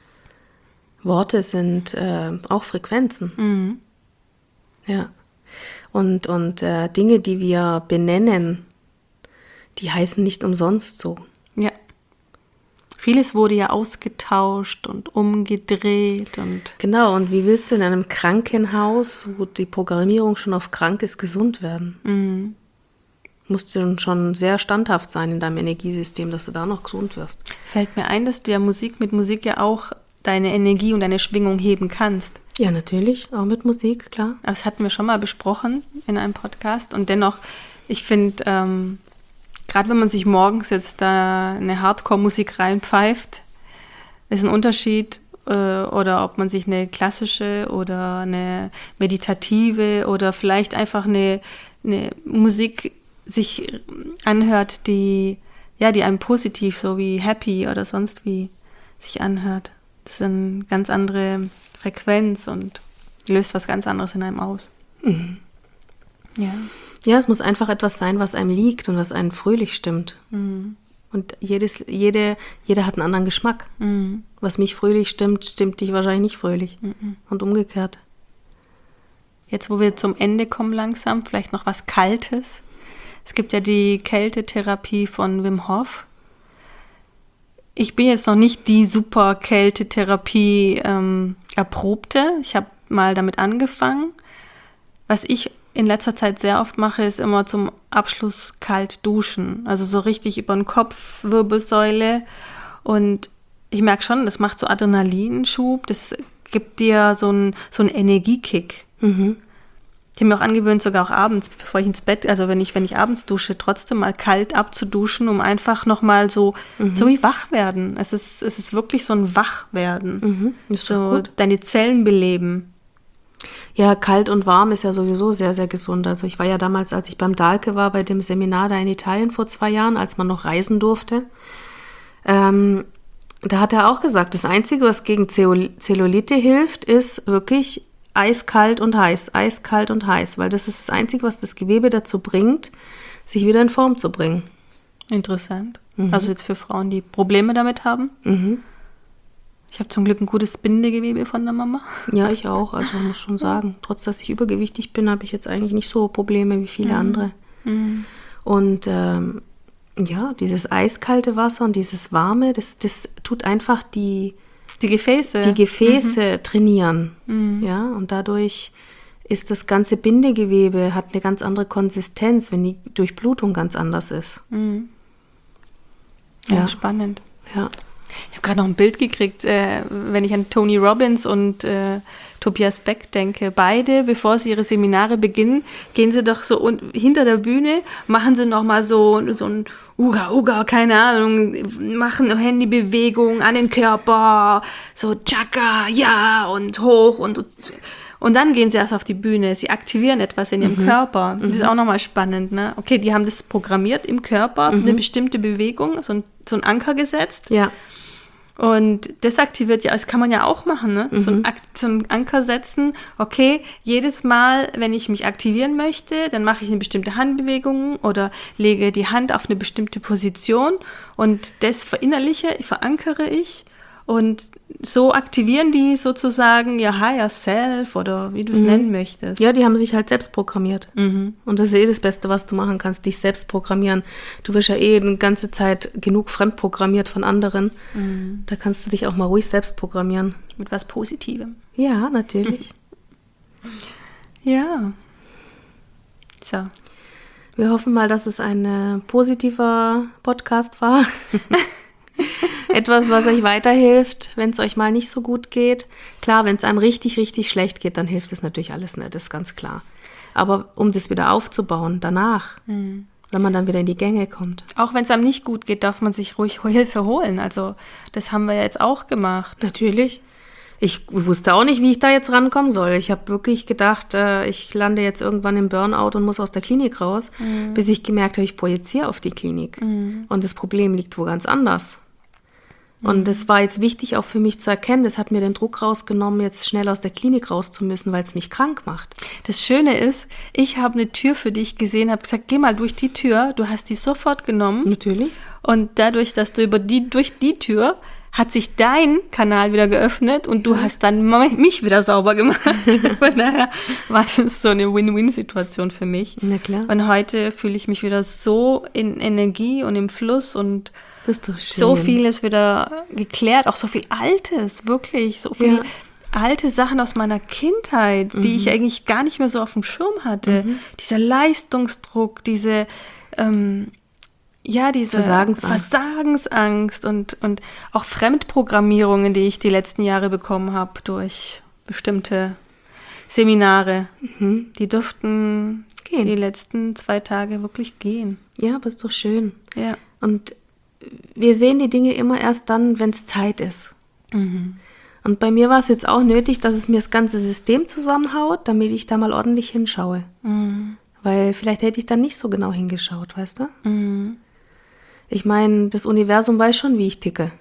[SPEAKER 2] Worte sind äh, auch Frequenzen.
[SPEAKER 1] Mhm.
[SPEAKER 2] Ja. Und, und äh, Dinge, die wir benennen, die heißen nicht umsonst so.
[SPEAKER 1] Ja. Vieles wurde ja ausgetauscht und umgedreht und...
[SPEAKER 2] Genau, und wie willst du in einem Krankenhaus, wo die Programmierung schon auf krank ist, gesund werden?
[SPEAKER 1] Mhm.
[SPEAKER 2] Musst du schon sehr standhaft sein in deinem Energiesystem, dass du da noch gesund wirst.
[SPEAKER 1] Fällt mir ein, dass du ja Musik mit Musik ja auch deine Energie und deine Schwingung heben kannst.
[SPEAKER 2] Ja, natürlich, auch mit Musik, klar.
[SPEAKER 1] Aber das hatten wir schon mal besprochen in einem Podcast. Und dennoch, ich finde, ähm, gerade wenn man sich morgens jetzt da eine Hardcore-Musik reinpfeift, ist ein Unterschied, äh, oder ob man sich eine klassische oder eine meditative oder vielleicht einfach eine, eine Musik sich anhört, die, ja, die einem positiv, so wie happy oder sonst wie sich anhört. Das ist eine ganz andere Frequenz und löst was ganz anderes in einem aus.
[SPEAKER 2] Mhm.
[SPEAKER 1] Ja.
[SPEAKER 2] Ja, es muss einfach etwas sein, was einem liegt und was einen fröhlich stimmt.
[SPEAKER 1] Mhm.
[SPEAKER 2] Und jedes, jede, jeder hat einen anderen Geschmack.
[SPEAKER 1] Mhm.
[SPEAKER 2] Was mich fröhlich stimmt, stimmt dich wahrscheinlich nicht fröhlich.
[SPEAKER 1] Mhm.
[SPEAKER 2] Und umgekehrt.
[SPEAKER 1] Jetzt, wo wir zum Ende kommen langsam, vielleicht noch was Kaltes. Es gibt ja die Kältetherapie von Wim Hof. Ich bin jetzt noch nicht die super Kältetherapie ähm, Erprobte. Ich habe mal damit angefangen. Was ich in letzter Zeit sehr oft mache, ist immer zum Abschluss kalt duschen. Also so richtig über den Kopf, Wirbelsäule. Und ich merke schon, das macht so Adrenalinschub. Das gibt dir so einen so einen Energiekick.
[SPEAKER 2] Mhm.
[SPEAKER 1] Ich habe mir auch angewöhnt, sogar auch abends, bevor ich ins Bett, also wenn ich, wenn ich abends dusche, trotzdem mal kalt abzuduschen, um einfach nochmal so, mhm. so wie wach werden. Es ist, es ist wirklich so ein Wachwerden.
[SPEAKER 2] Mhm. Ist
[SPEAKER 1] so
[SPEAKER 2] gut.
[SPEAKER 1] Deine Zellen beleben.
[SPEAKER 2] Ja, kalt und warm ist ja sowieso sehr, sehr gesund. Also ich war ja damals, als ich beim Dahlke war, bei dem Seminar da in Italien vor zwei Jahren, als man noch reisen durfte, ähm, da hat er auch gesagt, das Einzige, was gegen Zellulite hilft, ist wirklich eiskalt und heiß, eiskalt und heiß, weil das ist das Einzige, was das Gewebe dazu bringt, sich wieder in Form zu bringen.
[SPEAKER 1] Interessant.
[SPEAKER 2] Mhm.
[SPEAKER 1] Also jetzt für Frauen, die Probleme damit haben.
[SPEAKER 2] Mhm.
[SPEAKER 1] Ich habe zum Glück ein gutes Bindegewebe von der Mama.
[SPEAKER 2] Ja, ich auch, also man muss schon sagen. Trotz, dass ich übergewichtig bin, habe ich jetzt eigentlich nicht so Probleme wie viele
[SPEAKER 1] mhm.
[SPEAKER 2] andere.
[SPEAKER 1] Mhm.
[SPEAKER 2] Und ähm, ja, dieses eiskalte Wasser und dieses warme, das, das tut einfach die
[SPEAKER 1] Die Gefäße.
[SPEAKER 2] Die Gefäße mhm. trainieren.
[SPEAKER 1] Mhm.
[SPEAKER 2] Ja, und dadurch ist das ganze Bindegewebe, hat eine ganz andere Konsistenz, wenn die Durchblutung ganz anders ist.
[SPEAKER 1] Mhm. Ja,
[SPEAKER 2] Ja.
[SPEAKER 1] spannend.
[SPEAKER 2] Ja.
[SPEAKER 1] Ich habe gerade noch ein Bild gekriegt, äh, wenn ich an Tony Robbins und äh, Tobias Beck denke. Beide, bevor sie ihre Seminare beginnen, gehen sie doch so un- hinter der Bühne, machen sie nochmal so, so ein Uga, Uga, keine Ahnung, machen Handybewegung an den Körper, so Chaka, ja, und hoch und so. Und dann gehen sie erst auf die Bühne. Sie aktivieren etwas in ihrem mhm. Körper. Das ist auch nochmal spannend, ne? Okay, die haben das programmiert im Körper, mhm. eine bestimmte Bewegung, so ein, so ein Anker gesetzt.
[SPEAKER 2] Ja.
[SPEAKER 1] Und das aktiviert ja, das kann man ja auch machen, ne?
[SPEAKER 2] Mhm.
[SPEAKER 1] So, ein Akt, so einen Anker setzen. Okay, jedes Mal, wenn ich mich aktivieren möchte, dann mache ich eine bestimmte Handbewegung oder lege die Hand auf eine bestimmte Position und das verinnerliche, verankere ich. Und so aktivieren die sozusagen ihr Higher Self oder wie du es mhm. nennen möchtest.
[SPEAKER 2] Ja, die haben sich halt selbst programmiert.
[SPEAKER 1] Mhm.
[SPEAKER 2] Und das ist eh das Beste, was du machen kannst, dich selbst programmieren. Du wirst ja eh die ganze Zeit genug fremdprogrammiert von anderen. Mhm. Da kannst du dich auch mal ruhig selbst programmieren.
[SPEAKER 1] Mit was Positivem.
[SPEAKER 2] Ja, natürlich.
[SPEAKER 1] Ja. So.
[SPEAKER 2] Wir hoffen mal, dass es ein äh, positiver Podcast war. Etwas, was euch weiterhilft, wenn es euch mal nicht so gut geht. Klar, wenn es einem richtig, richtig schlecht geht, dann hilft es natürlich alles nicht, das ist ganz klar. Aber um das wieder aufzubauen, danach, mhm. wenn man dann wieder in die Gänge kommt.
[SPEAKER 1] Auch wenn es einem nicht gut geht, darf man sich ruhig Hilfe holen. Also das haben wir ja jetzt auch gemacht.
[SPEAKER 2] Natürlich. Ich wusste auch nicht, wie ich da jetzt rankommen soll. Ich habe wirklich gedacht, äh, ich lande jetzt irgendwann im Burnout und muss aus der Klinik raus, mhm. bis ich gemerkt habe, ich projiziere auf die Klinik. Mhm. Und das Problem liegt wo ganz anders. Und das war jetzt wichtig auch für mich zu erkennen, das hat mir den Druck rausgenommen, jetzt schnell aus der Klinik raus zu müssen, weil es mich krank macht.
[SPEAKER 1] Das Schöne ist, ich habe eine Tür für dich gesehen, habe gesagt, geh mal durch die Tür, du hast die sofort genommen.
[SPEAKER 2] Natürlich.
[SPEAKER 1] Und dadurch, dass du über die, durch die Tür, hat sich dein Kanal wieder geöffnet und du ja. hast dann mich wieder sauber gemacht. Von daher war das so eine Win-Win-Situation für mich.
[SPEAKER 2] Na klar.
[SPEAKER 1] Und heute fühle ich mich wieder so in Energie und im Fluss und
[SPEAKER 2] das ist doch schön.
[SPEAKER 1] So vieles wieder geklärt, auch so viel Altes, wirklich, so viele ja. alte Sachen aus meiner Kindheit, mhm. die ich eigentlich gar nicht mehr so auf dem Schirm hatte. Mhm. Dieser Leistungsdruck, diese, ähm, ja, diese
[SPEAKER 2] Versagensangst,
[SPEAKER 1] Versagensangst und, und auch Fremdprogrammierungen, die ich die letzten Jahre bekommen habe durch bestimmte Seminare. Mhm. Die durften gehen. Die letzten zwei Tage wirklich gehen.
[SPEAKER 2] Ja, aber ist doch schön.
[SPEAKER 1] Ja.
[SPEAKER 2] Und wir sehen die Dinge immer erst dann, wenn es Zeit ist. Mhm. Und bei mir war es jetzt auch nötig, dass es mir das ganze System zusammenhaut, damit ich da mal ordentlich hinschaue. Mhm. Weil vielleicht hätte ich dann nicht so genau hingeschaut, weißt du? Mhm. Ich meine, das Universum weiß schon, wie ich ticke.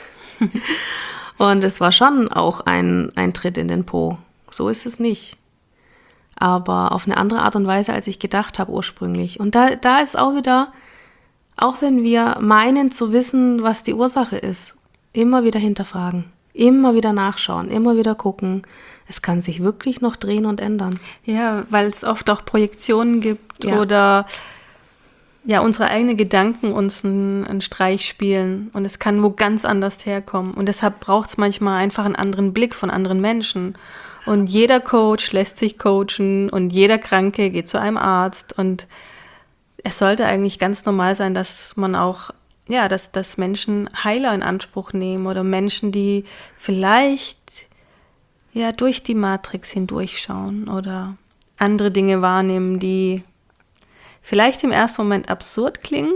[SPEAKER 2] Und es war schon auch ein, ein Tritt in den Po. So ist es nicht. Aber auf eine andere Art und Weise, als ich gedacht habe ursprünglich. Und da, da ist auch wieder... Auch wenn wir meinen zu wissen, was die Ursache ist, immer wieder hinterfragen, immer wieder nachschauen, immer wieder gucken. Es kann sich wirklich noch drehen und ändern.
[SPEAKER 1] Ja, weil es oft auch Projektionen gibt
[SPEAKER 2] ja.
[SPEAKER 1] oder ja, unsere eigenen Gedanken uns einen, einen Streich spielen und es kann wo ganz anders herkommen. Und deshalb braucht es manchmal einfach einen anderen Blick von anderen Menschen. Und jeder Coach lässt sich coachen und jeder Kranke geht zu einem Arzt und es sollte eigentlich ganz normal sein, dass man auch, ja, dass, dass Menschen Heiler in Anspruch nehmen oder Menschen, die vielleicht ja durch die Matrix hindurchschauen oder andere Dinge wahrnehmen, die vielleicht im ersten Moment absurd klingen,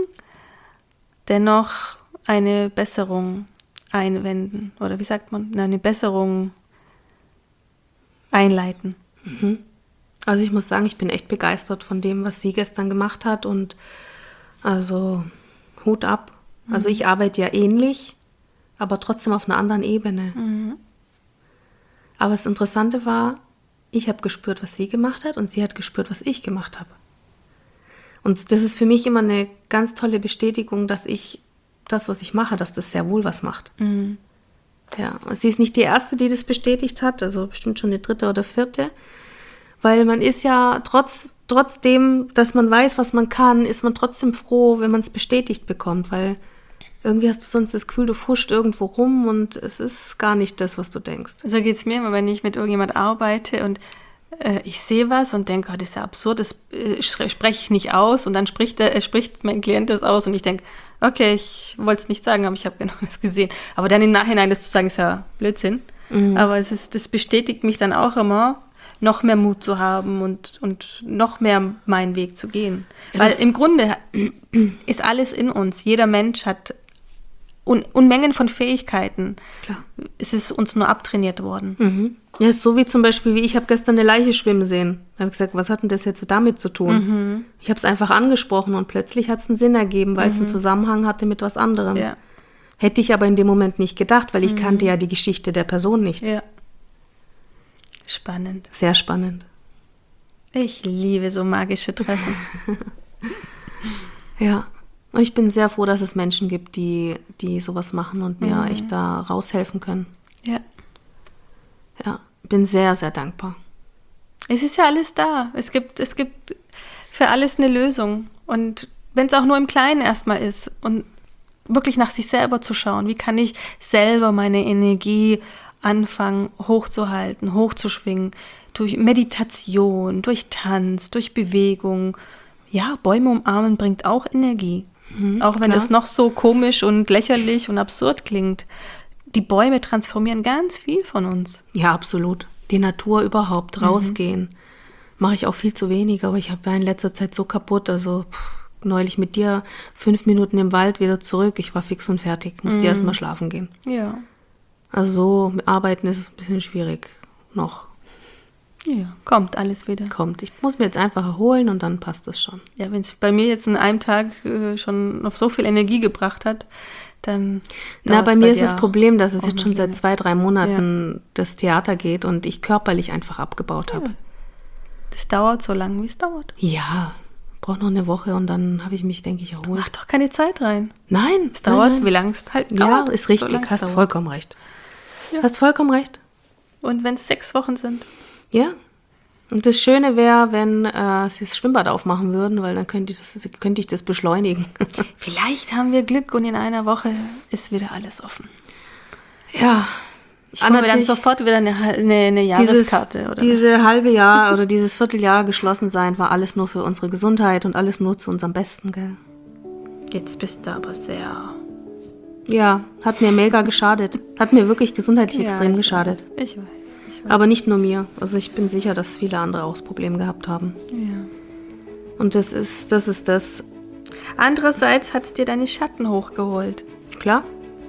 [SPEAKER 1] dennoch eine Besserung einwenden oder wie sagt man, eine Besserung einleiten.
[SPEAKER 2] Mhm. Also ich muss sagen, ich bin echt begeistert von dem, was sie gestern gemacht hat und also Hut ab. Mhm. Also ich arbeite ja ähnlich, aber trotzdem auf einer anderen Ebene. Mhm. Aber das Interessante war, ich habe gespürt, was sie gemacht hat und sie hat gespürt, was ich gemacht habe. Und das ist für mich immer eine ganz tolle Bestätigung, dass ich das, was ich mache, dass das sehr wohl was macht. Mhm. Ja, und sie ist nicht die Erste, die das bestätigt hat, also bestimmt schon die dritte oder vierte. Weil man ist ja trotz, trotzdem, dass man weiß, was man kann, ist man trotzdem froh, wenn man es bestätigt bekommt, weil irgendwie hast du sonst das Gefühl, du fuscht irgendwo rum und es ist gar nicht das, was du denkst.
[SPEAKER 1] So geht es mir immer, wenn ich mit irgendjemand arbeite und äh, ich sehe was und denke, oh, das ist ja absurd, das äh, spreche ich nicht aus und dann spricht, der, äh, spricht mein Klient das aus und ich denke, okay, ich wollte es nicht sagen, aber ich habe genau das gesehen. Aber dann im Nachhinein das zu sagen, ist ja Blödsinn. Mhm. Aber es ist, das bestätigt mich dann auch immer, noch mehr Mut zu haben und, und noch mehr meinen Weg zu gehen. Ja, weil im Grunde ist alles in uns. Jeder Mensch hat Un- Unmengen von Fähigkeiten.
[SPEAKER 2] Klar.
[SPEAKER 1] Es ist uns nur abtrainiert worden.
[SPEAKER 2] Mhm. Ja, ist so wie zum Beispiel, wie ich habe gestern eine Leiche schwimmen sehen. Da habe ich gesagt, was hat denn das jetzt damit zu tun? Mhm. Ich habe es einfach angesprochen und plötzlich hat es einen Sinn ergeben, weil es mhm. einen Zusammenhang hatte mit was anderem.
[SPEAKER 1] Ja.
[SPEAKER 2] Hätte ich aber in dem Moment nicht gedacht, weil ich mhm. kannte ja die Geschichte der Person nicht.
[SPEAKER 1] Ja. Spannend.
[SPEAKER 2] Sehr spannend.
[SPEAKER 1] Ich liebe so magische Treffen.
[SPEAKER 2] Ja, und ich bin sehr froh, dass es Menschen gibt, die, die sowas machen und mir mhm. echt da raushelfen können.
[SPEAKER 1] Ja.
[SPEAKER 2] bin sehr, sehr dankbar.
[SPEAKER 1] Es ist ja alles da. Es gibt, es gibt für alles eine Lösung. Und wenn es auch nur im Kleinen erstmal ist und wirklich nach sich selber zu schauen, wie kann ich selber meine Energie anfangen hochzuhalten, hochzuschwingen, durch Meditation, durch Tanz, durch Bewegung. Ja, Bäume umarmen bringt auch Energie. Mhm, auch wenn
[SPEAKER 2] klar.
[SPEAKER 1] das noch so komisch und lächerlich und absurd klingt. Die Bäume transformieren ganz viel von uns.
[SPEAKER 2] Ja, absolut. Die Natur überhaupt, rausgehen. Mhm. Mache ich auch viel zu wenig, aber ich habe ja in letzter Zeit so kaputt, also pff, neulich mit dir fünf Minuten im Wald wieder zurück, ich war fix und fertig, musste
[SPEAKER 1] mhm.
[SPEAKER 2] erst mal schlafen gehen.
[SPEAKER 1] Ja.
[SPEAKER 2] Also so mit Arbeiten ist es ein bisschen schwierig noch.
[SPEAKER 1] Ja, kommt alles wieder.
[SPEAKER 2] Kommt. Ich muss mir jetzt einfach erholen und dann passt es schon.
[SPEAKER 1] Ja, wenn es bei mir jetzt in einem Tag äh, schon auf so viel Energie gebracht hat, dann.
[SPEAKER 2] Na, bei mir bei ist das Problem, dass es jetzt schon
[SPEAKER 1] länger.
[SPEAKER 2] seit zwei, drei Monaten ja. das Theater geht und ich körperlich einfach abgebaut habe.
[SPEAKER 1] Ja. Das dauert so lange, wie es dauert.
[SPEAKER 2] Ja, brauche noch eine Woche und dann habe ich mich, denke ich, erholt.
[SPEAKER 1] Mach doch keine Zeit rein.
[SPEAKER 2] Nein.
[SPEAKER 1] Es dauert,
[SPEAKER 2] nein, nein.
[SPEAKER 1] wie lange es halt
[SPEAKER 2] ja,
[SPEAKER 1] dauert.
[SPEAKER 2] Ja, ist richtig,
[SPEAKER 1] so
[SPEAKER 2] hast vollkommen recht.
[SPEAKER 1] Ja.
[SPEAKER 2] Hast vollkommen recht.
[SPEAKER 1] Und wenn es sechs Wochen sind?
[SPEAKER 2] Ja. Und das Schöne wäre, wenn äh, sie das Schwimmbad aufmachen würden, weil dann könnte ich das, könnte ich das beschleunigen.
[SPEAKER 1] Vielleicht haben wir Glück und in einer Woche ist wieder alles offen.
[SPEAKER 2] Ja.
[SPEAKER 1] Ich hole mir dann sofort wieder eine, eine, eine Jahreskarte.
[SPEAKER 2] Dieses,
[SPEAKER 1] oder?
[SPEAKER 2] Diese halbe Jahr oder dieses Vierteljahr geschlossen sein war alles nur für unsere Gesundheit und alles nur zu unserem Besten, gell?
[SPEAKER 1] Jetzt bist du aber sehr...
[SPEAKER 2] Ja, hat mir mega geschadet. Hat mir wirklich gesundheitlich
[SPEAKER 1] ja,
[SPEAKER 2] extrem
[SPEAKER 1] ich
[SPEAKER 2] geschadet.
[SPEAKER 1] Weiß, ich weiß.
[SPEAKER 2] Aber nicht nur mir. Also ich bin sicher, dass viele andere auch das Problem gehabt haben.
[SPEAKER 1] Ja.
[SPEAKER 2] Und das ist das. Ist das.
[SPEAKER 1] Andererseits hat es dir deine Schatten hochgeholt.
[SPEAKER 2] Klar.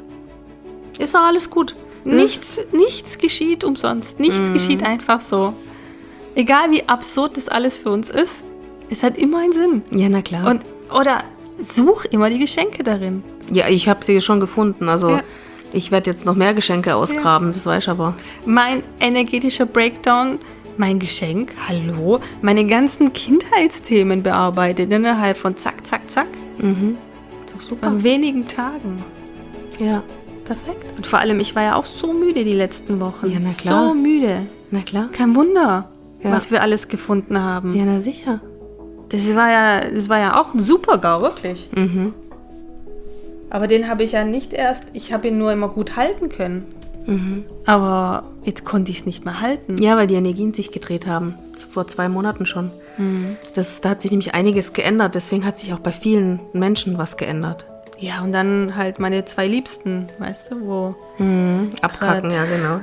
[SPEAKER 2] Ist auch alles gut.
[SPEAKER 1] Nichts, nichts geschieht umsonst. Nichts mm. geschieht einfach so. Egal wie absurd das alles für uns ist, es hat immer einen Sinn.
[SPEAKER 2] Ja, na klar.
[SPEAKER 1] Und, oder such immer die Geschenke darin.
[SPEAKER 2] Ja, ich habe sie schon gefunden. Also ja. ich werde jetzt noch mehr Geschenke ausgraben, ja. das weiß ich aber.
[SPEAKER 1] Mein energetischer Breakdown, mein Geschenk, hallo, meine ganzen Kindheitsthemen bearbeitet innerhalb von zack, zack, zack.
[SPEAKER 2] Mhm. Ist doch super.
[SPEAKER 1] Von wenigen Tagen.
[SPEAKER 2] Ja, perfekt.
[SPEAKER 1] Und vor allem, ich war ja auch so müde die letzten Wochen.
[SPEAKER 2] Ja, na klar.
[SPEAKER 1] So müde.
[SPEAKER 2] Na klar.
[SPEAKER 1] Kein Wunder,
[SPEAKER 2] ja.
[SPEAKER 1] was wir alles gefunden haben.
[SPEAKER 2] Ja, na sicher.
[SPEAKER 1] Das war ja, das war ja auch ein Super-GAU, wirklich.
[SPEAKER 2] Mhm.
[SPEAKER 1] Aber den habe ich ja nicht erst, ich habe ihn nur immer gut halten können.
[SPEAKER 2] Mhm.
[SPEAKER 1] Aber jetzt konnte ich es nicht mehr halten.
[SPEAKER 2] Ja, weil die Energien sich gedreht haben. Vor zwei Monaten schon.
[SPEAKER 1] Mhm.
[SPEAKER 2] Das, da hat sich nämlich einiges geändert. Deswegen hat sich auch bei vielen Menschen was geändert.
[SPEAKER 1] Ja, und dann halt meine zwei Liebsten, weißt du, wo...
[SPEAKER 2] Mhm. Abkacken,
[SPEAKER 1] grad.
[SPEAKER 2] Ja, genau.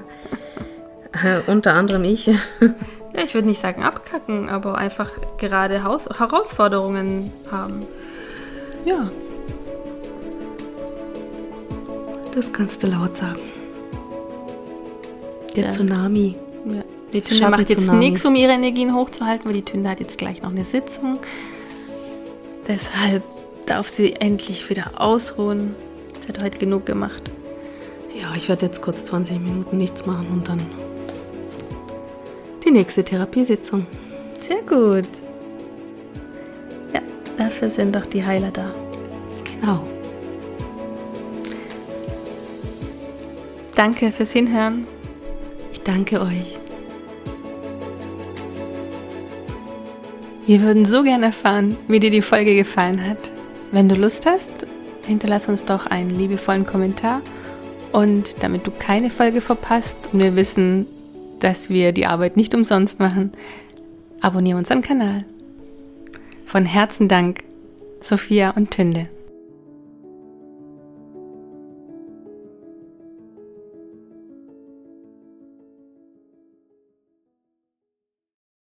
[SPEAKER 2] Unter anderem ich.
[SPEAKER 1] Ja, ich würde nicht sagen abkacken, aber einfach gerade Haus- Herausforderungen haben. Ja.
[SPEAKER 2] Das kannst du laut sagen. Der
[SPEAKER 1] ja.
[SPEAKER 2] Tsunami.
[SPEAKER 1] Ja. Die Tünde macht jetzt nichts, um ihre Energien hochzuhalten, weil die Tünde hat jetzt gleich noch eine Sitzung. Deshalb darf sie endlich wieder ausruhen. Sie hat heute genug gemacht.
[SPEAKER 2] Ja, ich werde jetzt kurz zwanzig Minuten nichts machen und dann die nächste Therapiesitzung.
[SPEAKER 1] Sehr gut. Ja, dafür sind doch die Heiler da.
[SPEAKER 2] Genau.
[SPEAKER 1] Danke fürs Hinhören.
[SPEAKER 2] Ich danke euch.
[SPEAKER 1] Wir würden so gerne erfahren, wie dir die Folge gefallen hat. Wenn du Lust hast, hinterlass uns doch einen liebevollen Kommentar. Und damit du keine Folge verpasst und wir wissen, dass wir die Arbeit nicht umsonst machen, abonniere unseren Kanal. Von Herzen Dank, Sophia und Tünde.